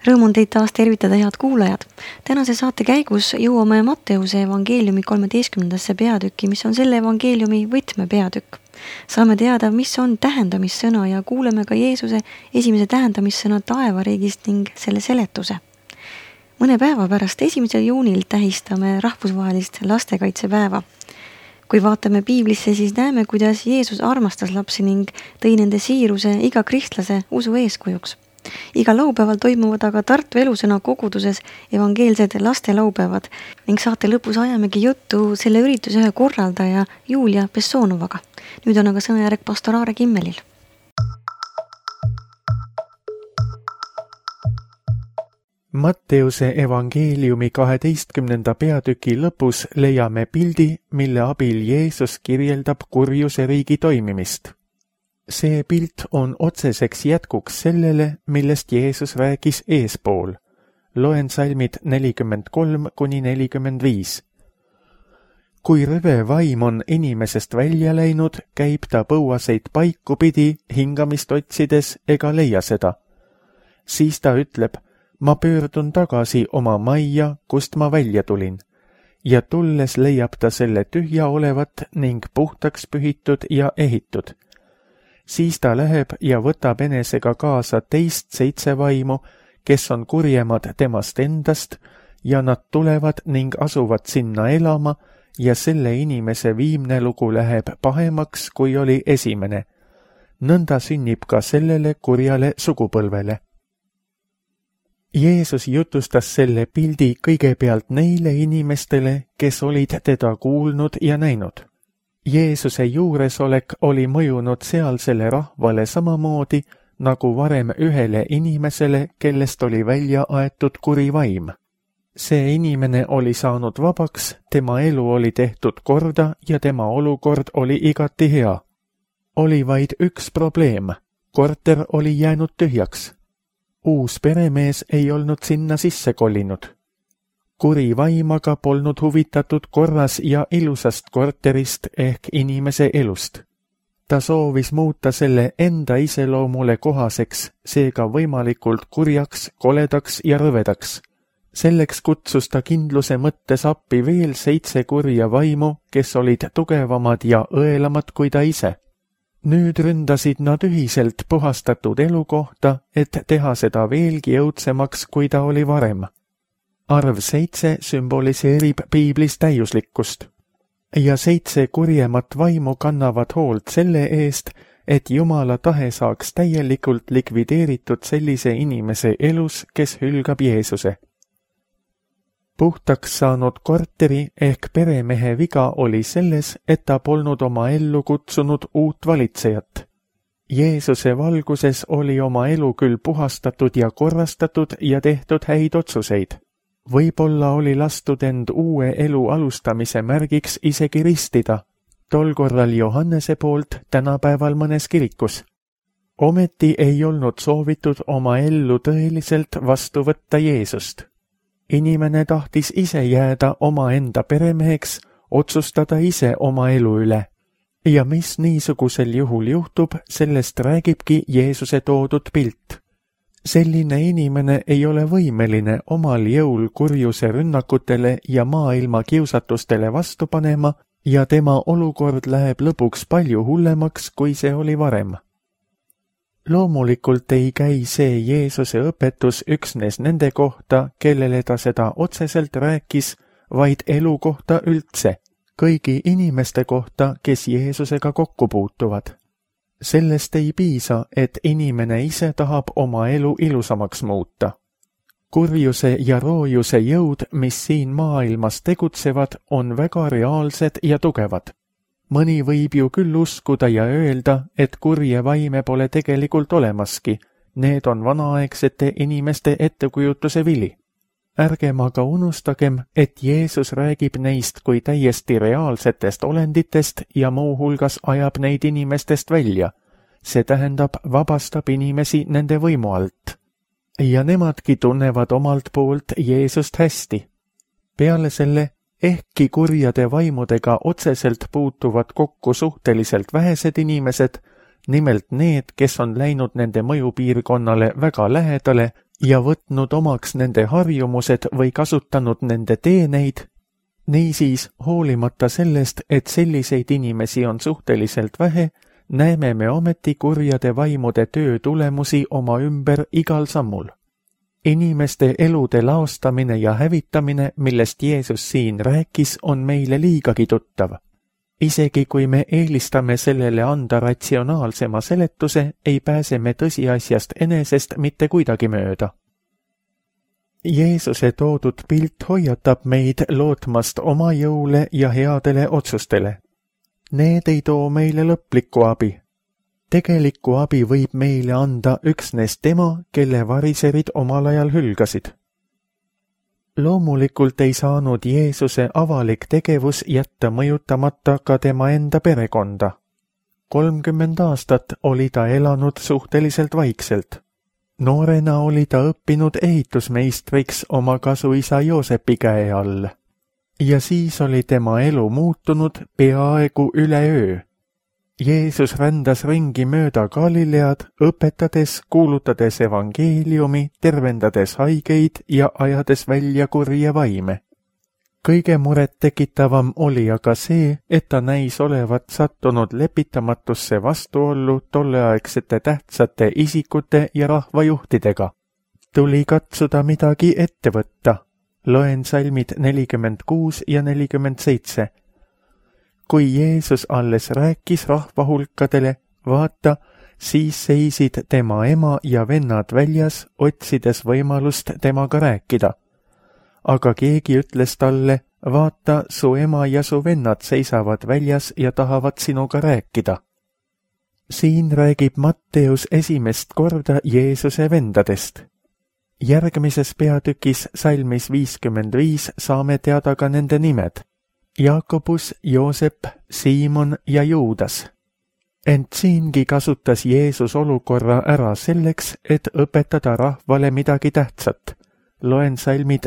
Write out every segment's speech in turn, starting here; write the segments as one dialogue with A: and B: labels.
A: Rõõm on teid taas tervitada, head kuulajad. Tänase saate käigus jõuame Matteuse evangeeliumi 13. peatükki, mis on selle evangeeliumi võtmepeatükk. Saame teada, mis on tähendamissõna ja kuuleme ka Jeesuse esimese tähendamissõna taevariigist ning selle seletuse. Mõne päeva pärast 1. juunil tähistame rahvusvahelist lastekaitsepäeva. Kui vaatame piiblisse, siis näeme, kuidas Jeesus armastas lapsi ning tõi nende siiruse iga kristlase usu eeskujuks. Igal laupäeval toimuvad aga Tartu Elusõna koguduses evangeelsed lastelaupäevad ning saate lõpus ajamegi juttu selle ürituse ühe korraldaja Julia Bessoonovaga. Nüüd on aga sõnajärg pastor Aare Kimmelil.
B: Matteuse evangeeliumi 12. peatüki lõpus leiame pildi, mille abil Jeesus kirjeldab kurjuse riigi toimimist. See pilt on otseseks jätkuks sellele, millest Jeesus rääkis eespool. Loen salmid 43-45. Kui rõve vaim on inimesest välja läinud, käib ta põuaseid paiku pidi hingamist otsides ega leia seda. Siis ta ütleb, ma pöördun tagasi oma majja, kust ma välja tulin. Ja tulles leiab ta selle tühja olevat ning puhtaks pühitud ja ehitud. Siis ta läheb ja võtab enesega kaasa teist 7 vaimu, kes on kurjemad temast endast, ja nad tulevad ning asuvad sinna elama, ja selle inimese viimne lugu läheb pahemaks, kui oli esimene. Nõnda sünnib ka sellele kurjale sugupõlvele. Jeesus jutustas selle pildi kõigepealt neile inimestele, kes olid teda kuulnud ja näinud. Jeesuse juuresolek oli mõjunud sealsele rahvale samamoodi, nagu varem ühele inimesele, kellest oli välja aetud kuri vaim. See inimene oli saanud vabaks, tema elu oli tehtud korda ja tema olukord oli igati hea. Oli vaid üks probleem, korter oli jäänud tühjaks. Uus peremees ei olnud sinna sisse kollinud. Kuri vaim aga polnud huvitatud korras ja ilusast korterist ehk inimese elust. Ta soovis muuta selle enda iseloomule kohaseks, seega võimalikult kurjaks, koledaks ja rõvedaks. Selleks kutsus ta kindluse mõttes appi veel 7 kurja vaimu, kes olid tugevamad ja õelamad kui ta ise. Nüüd ründasid nad ühiselt puhastatud elukohta, et teha seda veelgi õudsemaks, kui ta oli varem. Arv 7 sümboliseerib piiblis täiuslikkust. Ja 7 kurjemat vaimu kannavad hoolt selle eest, et Jumala tahe saaks täielikult likvideeritud sellise inimese elus, kes hülgab Jeesuse. Puhtaks saanud korteri ehk peremehe viga oli selles, et ta polnud oma ellu kutsunud uut valitsejat. Jeesuse valguses oli oma elu küll puhastatud ja korrastatud ja tehtud häid otsuseid. Võib-olla oli lastud end uue elu alustamise märgiks isegi ristida, tol korral Johannese poolt, tänapäeval mõnes kirikus. Ometi ei olnud soovitud oma ellu tõeliselt vastu võtta Jeesust. Inimene tahtis ise jääda omaenda peremeheks, otsustada ise oma elu üle. Ja mis niisugusel juhul juhtub, sellest räägibki Jeesuse toodud pilt. Selline inimene ei ole võimeline omal jõul kurjuse rünnakutele ja maailma kiusatustele vastu panema ja tema olukord läheb lõpuks palju hullemaks, kui see oli varem. Loomulikult ei käi see Jeesuse õpetus üksnes nende kohta, kellele ta seda otseselt rääkis, vaid elu kohta üldse, kõigi inimeste kohta, kes Jeesusega kokku puutuvad. Sellest ei piisa, et inimene ise tahab oma elu ilusamaks muuta. Kurjuse ja roojuse jõud, mis siin maailmas tegutsevad, on väga reaalsed ja tugevad. Mõni võib ju küll uskuda ja öelda, et kurje vaime pole tegelikult olemaski. Need on vanaaegsete inimeste ettekujutuse vili. Ärgem aga unustagem, et Jeesus räägib neist kui täiesti reaalsetest olenditest ja muuhulgas ajab neid inimestest välja. See tähendab, vabastab inimesi nende võimu alt. Ja nemadki tunnevad omalt poolt Jeesust hästi. Peale selle, ehkki kurjade vaimudega otseselt puutuvad kokku suhteliselt vähesed inimesed, nimelt need, kes on läinud nende mõjupiirkonnale väga lähedale, ja võtnud omaks nende harjumused või kasutanud nende teeneid. Niisiis, hoolimata sellest, et selliseid inimesi on suhteliselt vähe, näeme me ometi kurjade vaimude töö tulemusi oma ümber igal sammul. Inimeste elude laostamine ja hävitamine, millest Jeesus siin rääkis, on meile liigagi tuttav. Isegi kui me eelistame sellele anda ratsionaalsema seletuse, ei pääse me tõsiasjast enesest mitte kuidagi mööda. Jeesuse toodud pilt hoiatab meid lootmast oma jõule ja headele otsustele. Need ei too meile lõplikku abi. Tegelikku abi võib meile anda üksnes tema, kelle variserid omal ajal hülgasid. Loomulikult ei saanud Jeesuse avalik tegevus jätta mõjutamata ka tema enda perekonda. 30 aastat oli ta elanud suhteliselt vaikselt. Noorena oli ta õppinud ehitusmeistriks oma kasuisa Joosepi käe all. Ja siis oli tema elu muutunud peaaegu üleöö. Jeesus rändas ringi mööda Galilead, õpetades, kuulutades evangeeliumi, tervendades haigeid ja ajades välja kurje vaime. Kõige murettekitavam oli aga see, et ta näis olevat sattunud lepitamatusse vastuollu tolleaegsete tähtsate isikute ja rahvajuhtidega. Tuli katsuda midagi ette võtta. Loen salmid 46 ja 47. Kui Jeesus alles rääkis rahvahulkadele, vaata, siis seisid tema ema ja vennad väljas, otsides võimalust temaga rääkida. Aga keegi ütles talle, vaata, su ema ja su vennad seisavad väljas ja tahavad sinuga rääkida. Siin räägib Matteus esimest korda Jeesuse vendadest. Järgmises peatükis salmis 55 saame teada ka nende nimed. Jaakobus, Joosep, Siimon ja Juudas. Ent siingi kasutas Jeesus olukorra ära selleks, et õpetada rahvale midagi tähtsat. Loen salmid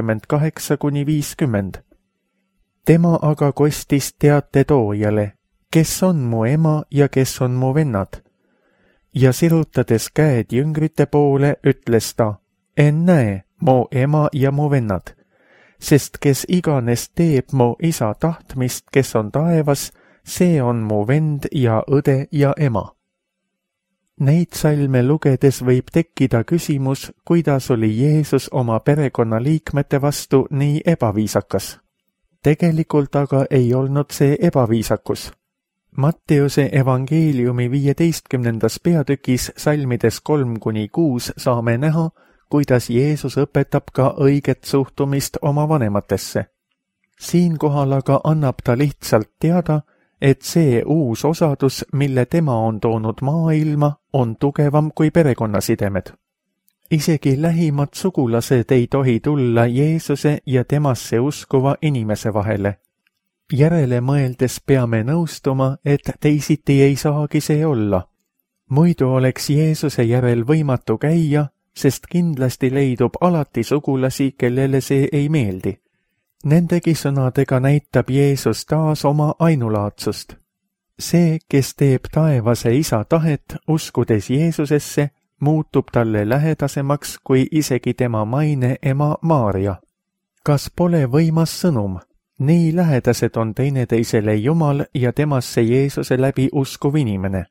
B: 48–50. Tema aga kostis teate toojale, kes on mu ema ja kes on mu vennad. Ja sirutades käed jüngrite poole, ütles ta, ennäe, mu ema ja mu vennad. Sest kes iganes teeb mu isa tahtmist, kes on taevas, see on mu vend ja õde ja ema. Neid salme lugedes võib tekkida küsimus, kuidas oli Jeesus oma perekonnaliikmete vastu nii ebaviisakas. Tegelikult aga ei olnud see ebaviisakus. Matteuse evangeeliumi 15. peatükis salmides 3–6 saame näha, kuidas Jeesus õpetab ka õiget suhtumist oma vanematesse. Siinkohal aga annab ta lihtsalt teada, et see uus osadus, mille tema on toonud maailma, on tugevam kui perekonnasidemed. Isegi lähimad sugulased ei tohi tulla Jeesuse ja temasse uskuva inimese vahele. Järele mõeldes peame nõustuma, et teisiti ei saagi see olla. Muidu oleks Jeesuse järel võimatu käia, sest kindlasti leidub alati sugulasi, kellele see ei meeldi. Nendegi sõnadega näitab Jeesus taas oma ainulaadsust. See, kes teeb taevase isa tahet, uskudes Jeesusesse, muutub talle lähedasemaks kui isegi tema maine ema Maaria. Kas pole võimas sõnum? Nii lähedased on teineteisele Jumal ja temasse Jeesuse läbi uskuv inimene.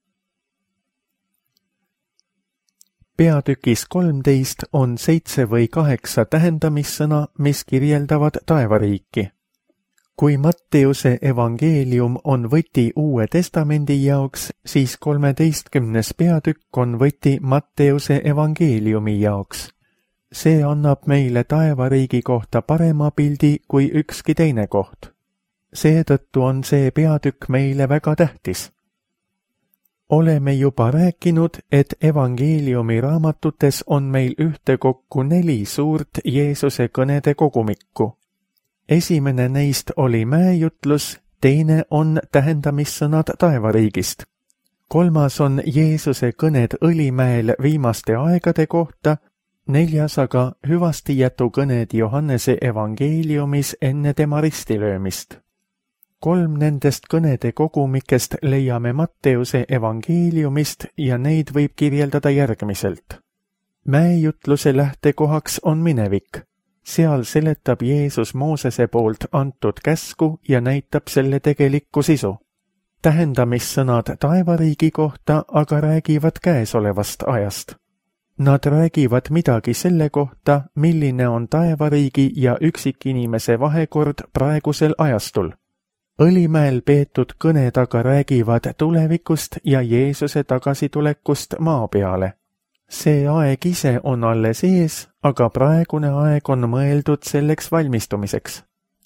B: Peatükis 13 on 7 või 8 tähendamissõna, mis kirjeldavad taevariiki. Kui Matteuse evangeelium on võti Uue Testamendi jaoks, siis 13. peatükk on võti Matteuse evangeeliumi jaoks. See annab meile taevariigi kohta parema pildi kui ükski teine koht. Seetõttu on see peatükk meile väga tähtis. Oleme juba rääkinud, et evangeeliumi raamatutes on meil ühtekokku 4 suurt Jeesuse kõnede kogumikku. Esimene neist oli mäejutlus, teine on tähendamissõnad taevariigist. 3. on Jeesuse kõned Õlimäel viimaste aegade kohta, 4. aga hüvastijätu kõned Johannese evangeeliumis enne tema ristilöömist. 3 nendest kõnede kogumikest leiame Matteuse evangeeliumist ja neid võib kirjeldada järgmiselt. Mäejutluse lähtekohaks on minevik. Seal seletab Jeesus Moosese poolt antud käsku ja näitab selle tegelikku sisu. Tähendamissõnad taevariigi kohta aga räägivad käesolevast ajast. Nad räägivad midagi selle kohta, milline on taevariigi ja üksikinimese vahekord praegusel ajastul. Õlimäel peetud kõned aga räägivad tulevikust ja Jeesuse tagasitulekust maa peale. See aeg ise on alles ees, aga praegune aeg on mõeldud selleks valmistumiseks.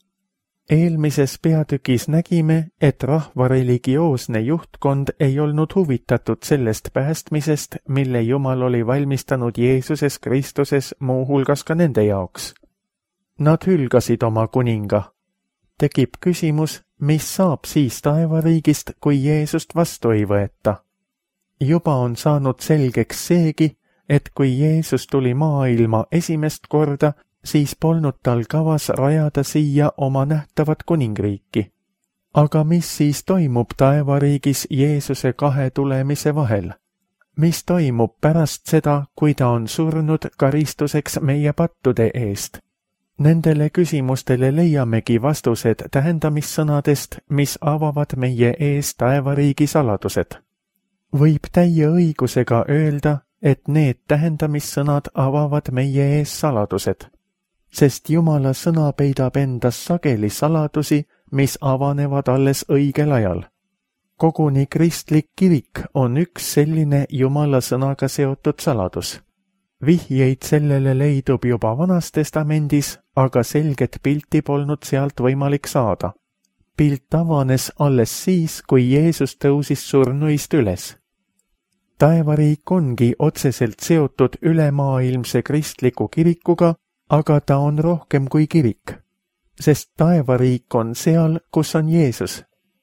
B: Eelmises peatükis nägime, et rahva religioosne juhtkond ei olnud huvitatud sellest päästmisest, mille Jumal oli valmistanud Jeesuses Kristuses muuhulgas ka nende jaoks. Nad hülgasid oma kuninga. Tekib küsimus, mis saab siis taevariigist, kui Jeesust vastu ei võeta. Juba on saanud selgeks seegi, et kui Jeesus tuli maailma esimest korda, siis polnud tal kavas rajada siia oma nähtavat kuningriiki. Aga mis siis toimub taevariigis Jeesuse kahe tulemise vahel? Mis toimub pärast seda, kui ta on surnud karistuseks meie pattude eest? Nendele küsimustele leiamegi vastused tähendamissõnadest, mis avavad meie ees taevariigi saladused. Võib täie õigusega öelda, et need tähendamissõnad avavad meie ees saladused, sest Jumala sõna peidab endas sageli saladusi, mis avanevad alles õigel ajal. Koguni kristlik kirik on üks selline Jumala sõnaga seotud saladus. Vihjeid sellele leidub juba Vanas Testamendis, aga selget pilti polnud sealt võimalik saada. Pilt avanes alles siis, kui Jeesus tõusis surnuist üles. Taevariik ongi otseselt seotud ülemaailmse kristliku kirikuga, aga ta on rohkem kui kirik, sest taevariik on seal, kus on Jeesus.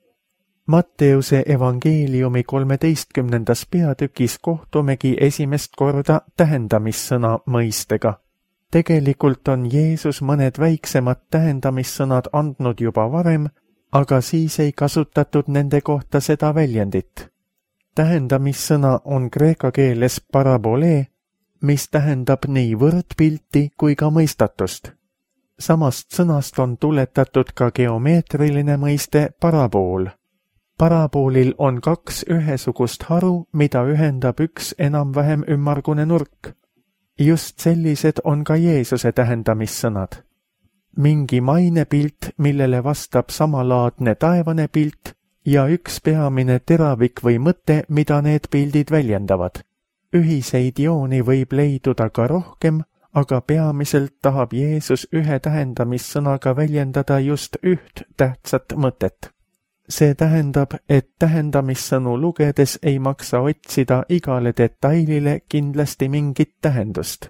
B: Matteuse evangeeliumi 13. peatükis kohtumegi esimest korda tähendamissõna mõistega. Tegelikult on Jeesus mõned väiksemad tähendamissõnad andnud juba varem, aga siis ei kasutatud nende kohta seda väljendit. Tähendamissõna on kreeka keeles parabolee, mis tähendab nii võrdpilti kui ka mõistatust. Samast sõnast on tuletatud ka geomeetriline mõiste parabool. Paraboolil on kaks ühesugust haru, mida ühendab üks enam-vähem ümmargune nurk. Just sellised on ka Jeesuse tähendamissõnad. Mingi mainepilt, millele vastab samalaadne taevane pilt ja üks peamine teravik või mõte, mida need pildid väljendavad. Ühiseid jooni võib leiduda ka rohkem, aga peamiselt tahab Jeesus ühe tähendamissõnaga väljendada just üht tähtsat mõtet. See tähendab, et tähendamissõnu lugedes ei maksa otsida igale detailile kindlasti mingit tähendust.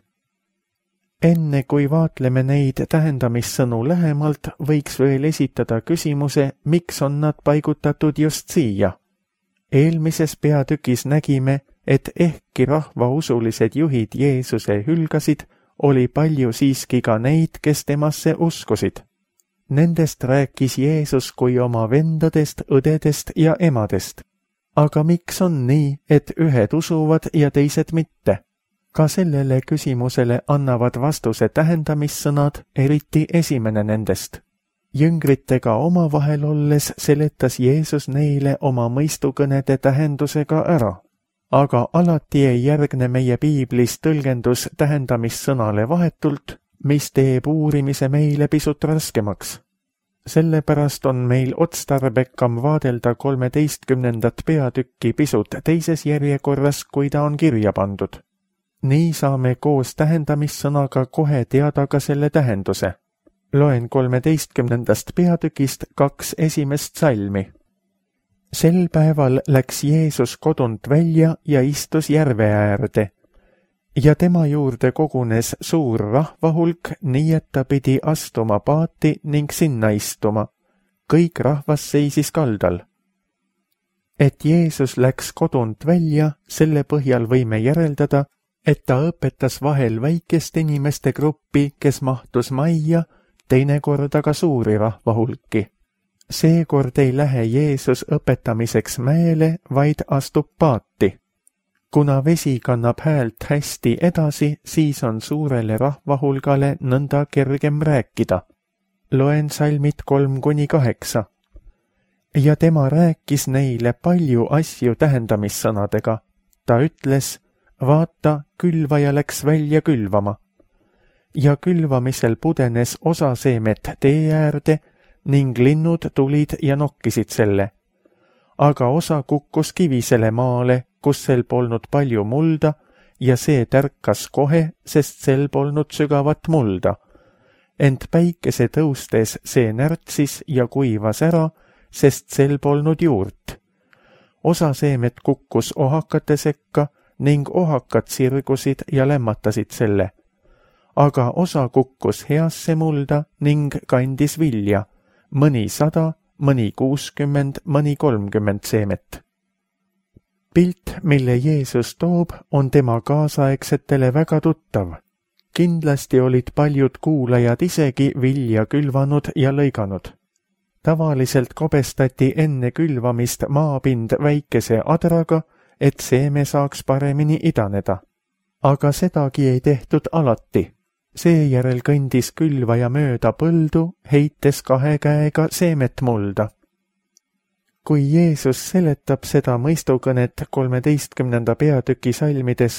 B: Enne kui vaatleme neid tähendamissõnu lähemalt, võiks veel esitada küsimuse, miks on nad paigutatud just siia. Eelmises peatükis nägime, et ehkki rahvausulised juhid Jeesuse hülgasid, oli palju siiski ka neid, kes temasse uskusid. Nendest rääkis Jeesus kui oma vendadest, õdedest ja emadest. Aga miks on nii, et ühed usuvad ja teised mitte? Ka sellele küsimusele annavad vastuse tähendamissõnad, eriti esimene nendest. Jüngritega omavahel olles seletas Jeesus neile oma mõistukõnede tähendusega ära. Aga alati ei järgne meie piiblis tõlgendus tähendamissõnale vahetult, mis teeb uurimise meile pisut raskemaks. Sellepärast on meil otstarbekam vaadelda 13. peatükki pisut teises järjekorras, kui ta on kirja pandud. Nii saame koos tähendamissõnaga kohe teada ka selle tähenduse. Loen 13. peatükist 2 esimest salmi. Sel päeval läks Jeesus kodunt välja ja istus järve äärde. Ja tema juurde kogunes suur rahvahulk, nii et ta pidi astuma paati ning sinna istuma. Kõik rahvas seisis kaldal. Et Jeesus läks kodunt välja, selle põhjal võime järeldada, et ta õpetas vahel väikest inimeste gruppi, kes mahtus majja, teinekord aga suuri rahvahulki. Seekord ei lähe Jeesus õpetamiseks mäele, vaid astub paati. Kuna vesi kannab häält hästi edasi, siis on suurele rahvahulgale nõnda kergem rääkida. Loen salmid 3-8. Ja tema rääkis neile palju asju tähendamissõnadega. Ta ütles, vaata, külvaja läks välja külvama. Ja külvamisel pudenes osa seemet tee äärde ning linnud tulid ja nokkisid selle. Aga osa kukkus kivisele maale, kus sel polnud palju mulda ja see tärkas kohe, sest sel polnud sügavat mulda. Ent päikese tõustes see närtsis ja kuivas ära, sest sel polnud juurt. Osa seemet kukkus ohakate sekka ning ohakad sirgusid ja lämmatasid selle. Aga osa kukkus heasse mulda ning kandis vilja, mõni 100, mõni 60, mõni 30 seemet. Pilt, mille Jeesus toob, on tema kaasaegsetele väga tuttav. Kindlasti olid paljud kuulajad isegi vilja külvanud ja lõiganud. Tavaliselt kobestati enne külvamist maapind väikese adraga, et seeme saaks paremini idaneda. Aga sedagi ei tehtud alati. Seejärel kõndis külvaja mööda põldu, heites 2 käega seemet mulda. Kui Jeesus seletab seda mõistukõnet 13. peatüki salmides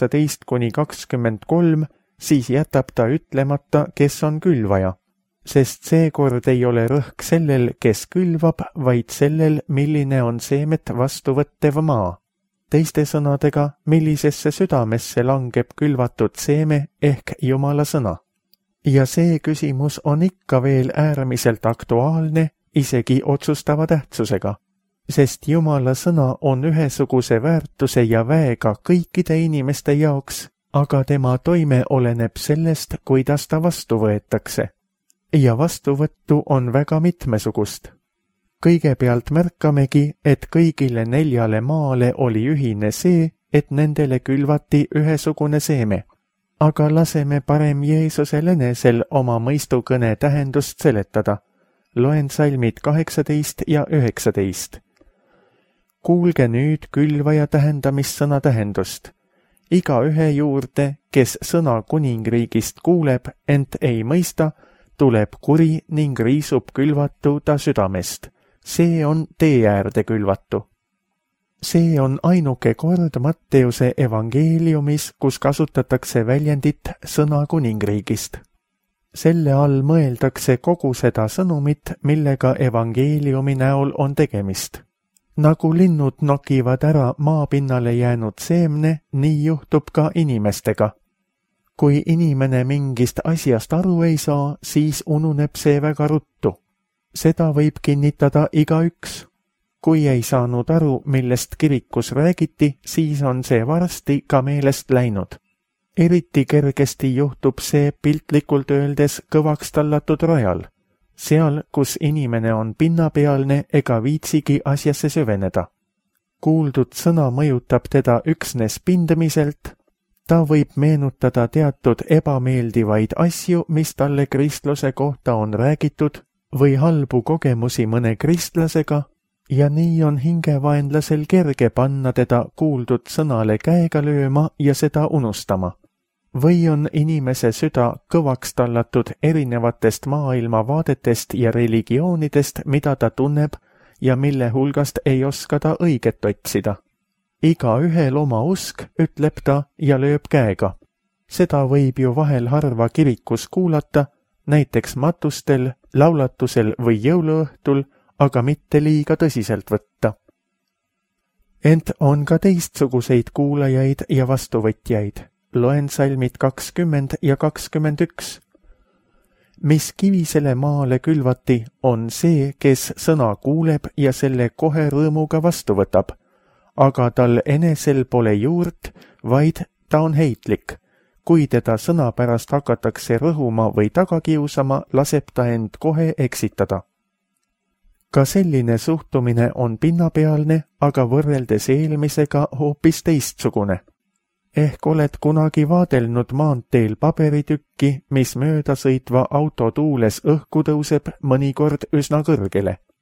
B: 18-23, siis jätab ta ütlemata, kes on külvaja, sest seekord ei ole rõhk sellel, kes külvab, vaid sellel, milline on seemet vastuvõttev maa. Teiste sõnadega, millisesse südamesse langeb külvatud seeme ehk Jumala sõna. Ja see küsimus on ikka veel äärmiselt aktuaalne, isegi otsustava tähtsusega, sest Jumala sõna on ühesuguse väärtuse ja väega kõikide inimeste jaoks, aga tema toime oleneb sellest, kuidas ta vastu võetakse. Ja vastuvõttu on väga mitmesugust. Kõigepealt märkamegi, et kõigile 4 maale oli ühine see, et nendele külvati ühesugune seeme. Aga laseme parem Jeesusel enesel oma mõistukõne tähendust seletada. Loen salmid 18 ja 19. Kuulge nüüd külvaja tähendamissõna tähendust. Iga ühe juurde, kes sõna kuningriigist kuuleb, ent ei mõista, tuleb kuri ning riisub külvatu ta südamest. See on tee äärde külvatu. See on ainuke kord Matteuse evangeeliumis, kus kasutatakse väljendit sõna kuningriigist. Selle all mõeldakse kogu seda sõnumit, millega evangeeliumi näol on tegemist. Nagu linnud nokivad ära maapinnale jäänud seemne, nii juhtub ka inimestega. Kui inimene mingist asjast aru ei saa, siis ununeb see väga ruttu. Seda võib kinnitada igaüks. Kui ei saanud aru, millest kirikus räägiti, siis on see varsti ka meelest läinud. Eriti kergesti juhtub see piltlikult öeldes kõvaks tallatud rajal. Seal, kus inimene on pinnapealne ega viitsigi asjasse süveneda. Kuuldud sõna mõjutab teda üksnes pindamiselt. Ta võib meenutada teatud ebameeldivaid asju, mis talle kristluse kohta on räägitud, või halbu kogemusi mõne kristlasega, ja nii on hingevaenlasel kerge panna teda kuuldud sõnale käega lööma ja seda unustama. Või on inimese süda kõvaks tallatud erinevatest maailma vaadetest ja religioonidest, mida ta tunneb ja mille hulgast ei oska ta õiget otsida. Igaühel oma usk, ütleb ta ja lööb käega. Seda võib ju vahel harva kirikus kuulata, näiteks matustel, laulatusel või jõuluõhtul, aga mitte liiga tõsiselt võtta. Ent on ka teistsuguseid kuulajaid ja vastuvõtjaid. Loen salmid 20 ja 21. Mis kivisele maale külvati, on see, kes sõna kuuleb ja selle kohe rõõmuga vastu võtab, aga tal enesel pole juurt, vaid ta on heitlik. Kui teda sõna pärast hakatakse rõhuma või tagakiusama, laseb ta end kohe eksitada. Ka selline suhtumine on pinnapealne, aga võrreldes eelmisega hoopis teistsugune. Ehk oled kunagi vaadelnud maanteel paberitükki, mis möödasõitva auto tuules õhku tõuseb mõnikord üsna kõrgele.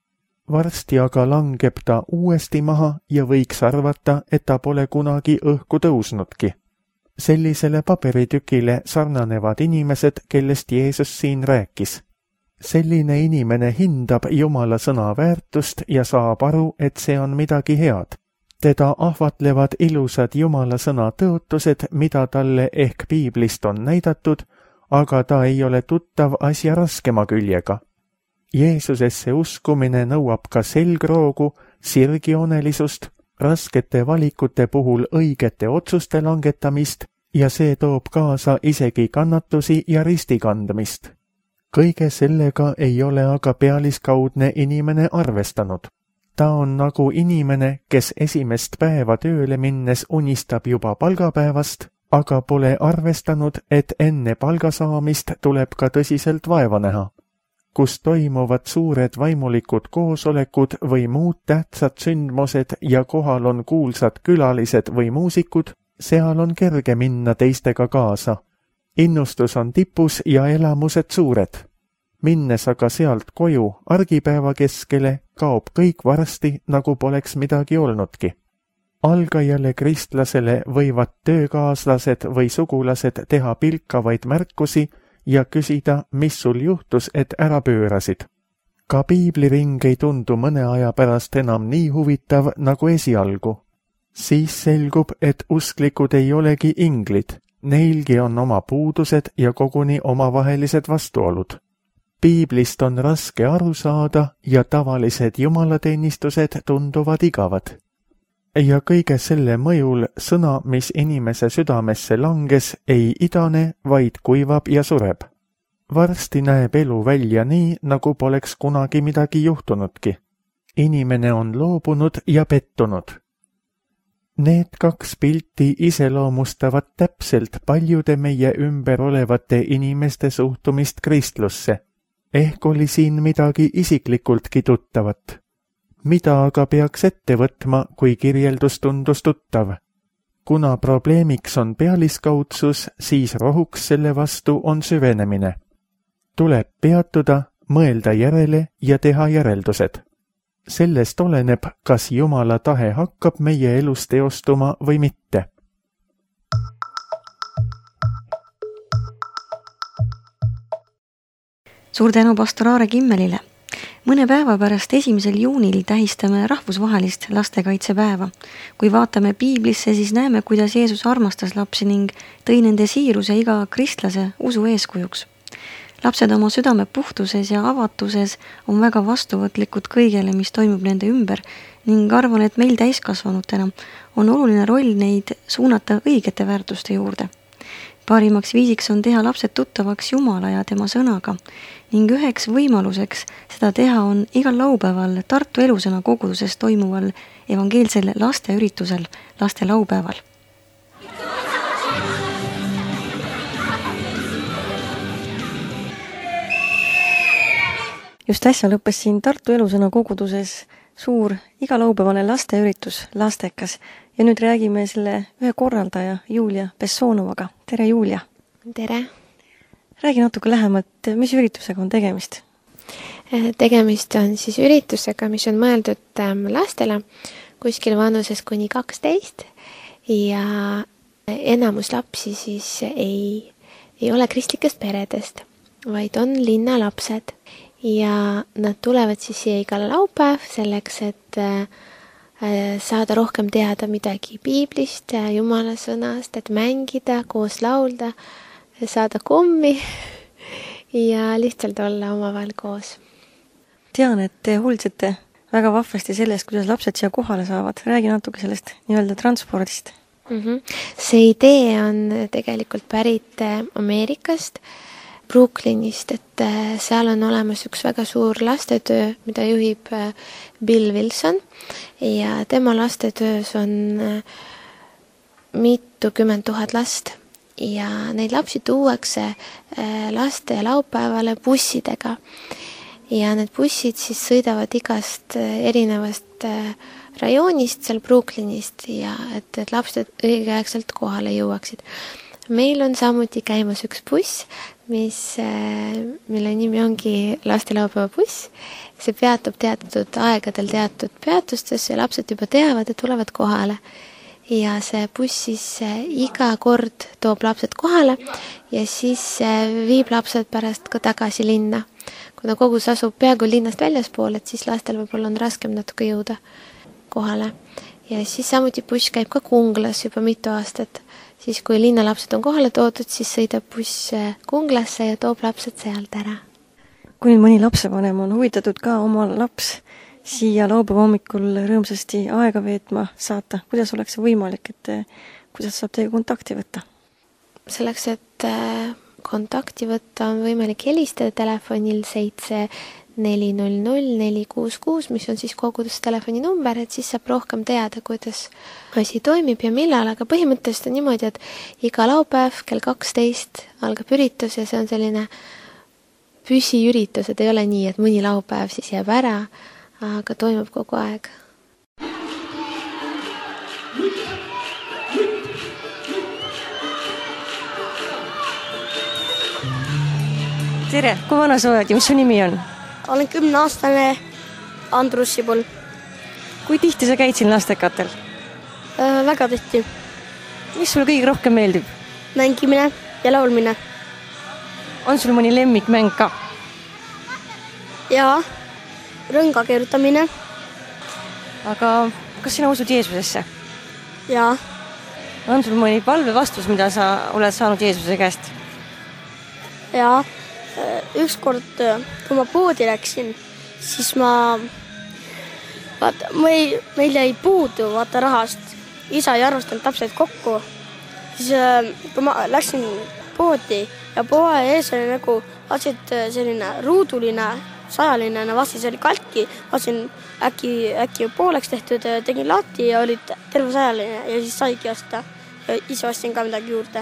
B: Varsti aga langeb ta uuesti maha ja võiks arvata, et ta pole kunagi õhku tõusnudki. Sellisele paberitükile sarnanevad inimesed, kellest Jeesus siin rääkis. Selline inimene hindab Jumala sõna väärtust ja saab aru, et see on midagi head. Teda ahvatlevad ilusad Jumala sõna tõotused, mida talle ehk piiblist on näidatud, aga ta ei ole tuttav asja raskema küljega. Jeesusesse uskumine nõuab ka selgroogu, sirgjoonelisust, raskete valikute puhul õigete otsuste langetamist ja see toob kaasa isegi kannatusi ja ristikandmist. Kõige sellega ei ole aga pealiskaudne inimene arvestanud. Ta on nagu inimene, kes esimest päeva tööle minnes unistab juba palgapäevast, aga pole arvestanud, et enne palga saamist tuleb ka tõsiselt vaeva näha. Kus toimuvad suured vaimulikud koosolekud või muud tähtsad sündmused ja kohal on kuulsad külalised või muusikud, seal on kerge minna teistega kaasa. Innustus on tipus ja elamused suured. Minnes aga sealt koju argipäeva keskele, kaob kõik varsti, nagu poleks midagi olnudki. Algajale kristlasele võivad töökaaslased või sugulased teha pilkavaid märkusi ja küsida, mis sul juhtus, et ära pöörasid. Ka piibliring ei tundu mõne aja pärast enam nii huvitav nagu esialgu. Siis selgub, et usklikud ei olegi inglid, neilgi on oma puudused ja koguni omavahelised vastuolud. Piiblist on raske aru saada ja tavalised jumalateenistused tunduvad igavad. Ja kõige selle mõjul sõna, mis inimese südamesse langes, ei idane, vaid kuivab ja sureb. Varsti näeb elu välja nii, nagu poleks kunagi midagi juhtunudki. Inimene on loobunud ja pettunud. Need kaks pilti iseloomustavad täpselt paljude meie ümber olevate inimeste suhtumist kristlusse. Ehk oli siin midagi isiklikultki tuttavat. Mida aga peaks ette võtma, kui kirjeldus tundus tuttav? Kuna probleemiks on pealiskaudsus, siis rohuks selle vastu on süvenemine. Tuleb peatuda, mõelda järele ja teha järeldused. Sellest oleneb, kas Jumala tahe hakkab meie elus teostuma või mitte.
A: Suur tänu pastor Aare Kimmelile. Mõne päeva pärast 1. juunil tähistame rahvusvahelist lastekaitsepäeva. Kui vaatame piiblisse, siis näeme, kuidas Jeesus armastas lapsi ning tõi nende siiruse iga kristlase usu eeskujuks. Lapsed oma südame puhtuses ja avatuses on väga vastuvõtlikud kõigele, mis toimub nende ümber ning arvan, et meil täiskasvanutena on oluline roll neid suunata õigete väärtuste juurde. Parimaks viisiks on teha lapsed tuttavaks Jumala ja tema sõnaga ning üheks võimaluseks seda teha on igal laupäeval Tartu Elusõna koguduses toimuval evangeelsel lasteüritusel laste laupäeval. Just äsja lõppes siin Tartu Elusõna koguduses suur igalaupäevane lasteüritus Lastekas ja nüüd räägime selle ühe korraldaja Julia Bessoonovaga. Tere, Julia!
C: Tere!
A: Räägi natuke lähemalt, mis üritusega on tegemist?
C: Tegemist on siis üritusega, mis on mõeldud lastele kuskil vanuses kuni 12 ja enamus lapsi siis ei ole kristlikest peredest, vaid on linnalapsed. Ja nad tulevad siis siia igal laupäev selleks, et saada rohkem teada midagi piiblist ja Jumala sõnast, et mängida, koos laulda, saada kummi ja lihtsalt olla omavahel koos.
A: Tean, et te hoolitsete väga vahvasti sellest, kuidas lapsed siia kohale saavad. Räägi natuke sellest nii-öelda transpordist.
C: See idee on tegelikult pärit Ameerikast, Brooklynist, et seal on olemas üks väga suur lastetöö, mida juhib Bill Wilson ja tema lastetöös on mitukümmend tuhat last ja neid lapsi tuuakse laste laupäevale bussidega ja need bussid siis sõidavad igast erinevast rajoonist seal Brooklynist ja et lapsed õigeaegselt kohale jõuaksid. Meil on samuti käimas üks buss, mille nimi ongi lastelaupäevabuss. See peatub teatud aegadel teatud peatustes ja lapsed juba teavad, et tulevad kohale. Ja see buss siis iga kord toob lapsed kohale ja siis viib lapsed pärast ka tagasi linna. Kuna kogus asub peaaegu linnast väljaspool, et siis lastel võib-olla on raskem natuke jõuda kohale. Ja siis samuti buss käib ka Kunglas juba mitu aastat. Siis kui linnalapsed on kohale toodud, siis sõidab buss Kunglasse ja toob lapsed sealt ära.
A: Kui nüüd mõni lapsevanem on huvitatud ka oma laps siia laupäeva hommikul rõõmsasti aega veetma saata, kuidas oleks see võimalik, et kuidas saab teie kontakti võtta?
C: Selleks, et kontakti võtta on võimalik helistada telefonil 7400-466, mis on siis kogudustelefoni number, et siis saab rohkem teada, kuidas asi toimib ja millal, aga põhimõtteliselt on niimoodi, et iga laupäev kell 12 algab üritus ja see on selline püsiüritus, et ei ole nii, et mõni laupäev siis jääb ära, aga toimub kogu aeg.
A: Tere, kui vana sa oled ja mis su nimi on?
D: Olen 10-aastane Andrus Sibul.
A: Kui tihti sa käid siin lastekatel?
D: Väga tihti.
A: Mis sulle kõige rohkem meeldib?
D: Mängimine ja laulmine.
A: On sul mõni lemmikmäng ka?
D: Jaa, rõnga keerutamine.
A: Aga kas sina usud Jeesusesse?
D: Jaa.
A: On sul mõni palve vastus, mida sa oled saanud Jeesuse käest?
D: Jaa. Ükskord, kui ma poodi läksin, siis meil jäi puudu rahast. Isa ei arvestanud täpselt kokku. Siis kui ma läksin poodi ja poe ees oli nagu selline ruuduline, 100-line vastas oli katki. Vaatasin äkki pooleks tehtud, tegin lahti ja oli terve 100-line ja siis saigi osta. Ja ise ostsin ka midagi juurde.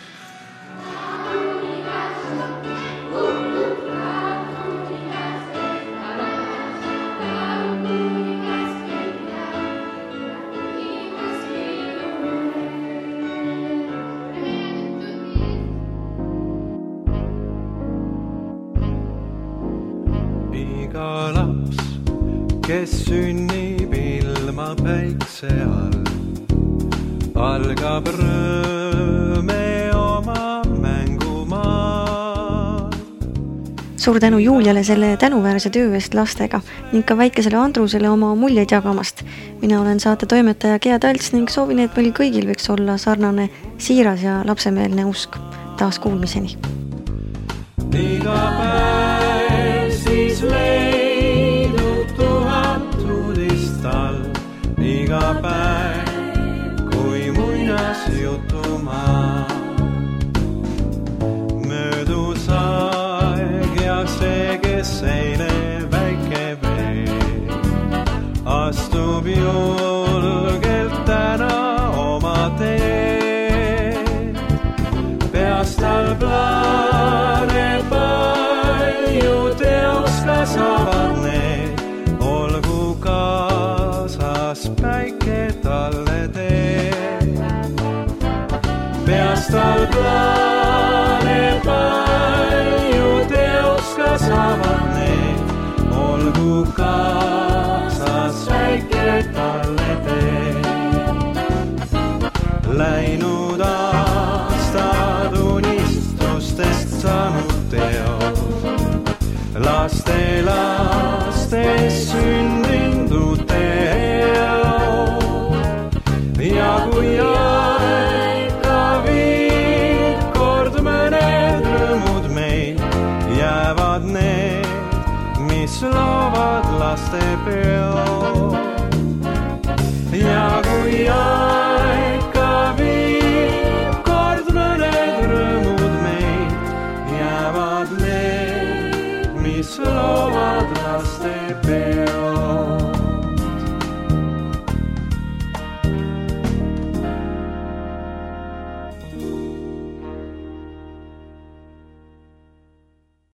E: Iga laps, kes sünnib ilma päikse all, algab rõõme oma mängumaal.
A: Suur tänu Juliale selle tänuväärse töö eest lastega ning ka väikesele Andrusele oma muljeid jagamast. Mina olen saate toimetaja Gea Talts ning soovin, et meil kõigil võiks olla sarnane siiras ja lapsemeelne usk. Taas kuulmiseni.
E: Iga päev siis leidub 1000 uudist all. Iga päev, kui muinas jutumaa. Möödus aeg ja see, kes eile väike veel, astub julgelt täna oma teed. Peast tal plaane palju teosta saavad need, olgu kaasas päike talle teed. Peast tal plaane palju teosta saavad need, olgu kaasas päike talle teed. Läinud aastad unistustest saanud teod, laste sündindu teod. Ja kui aega viib kord mõned rõõmud meil, jäävad need, mis loovad laste peal.